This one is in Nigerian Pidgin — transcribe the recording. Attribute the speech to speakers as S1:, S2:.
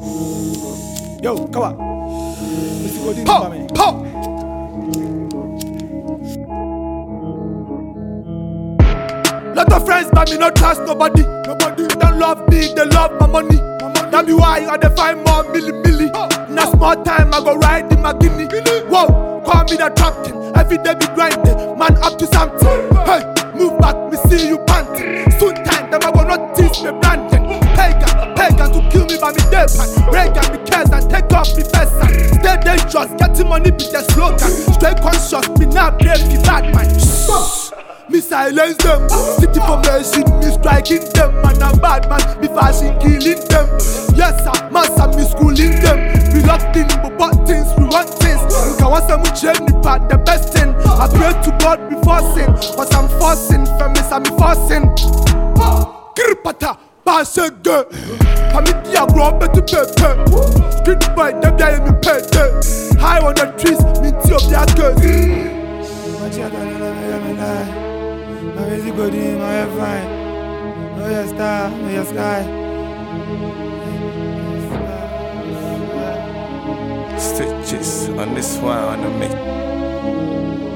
S1: Yo, come on.
S2: Pop.
S1: Lot of friends, but me not trust nobody. Nobody don't love me, they love my money. That be why I dey find more milli. In a small time, I go ride in my guinea. Whoa, call me the captain. Every day be grinding, man up to something. Hey, move back, me see you panting. Soon time, them I go not teach me branding. Pagan to kill me by me day pan. Reagan me cares and take off me first hand. Stay dangerous, getting money be the slogan. Stay conscious, me not brave, be bad man. Me silence them, city formation, me striking them. Man a bad man, me fashion killing them. Yes sir, master me schooling them. We love things, but what things, we want things. You can want some change me part the best thing. I pray to God before sin, cause I'm forcing, famous I'm forcing. Kirpata, pass a girl. I'm in the ground, better pay. Street boy, them guy me pay. High on the trees, me tea of their girls.
S3: My music good in my head fine. Know your star, know your sky.
S2: Stitches on this one on the mix.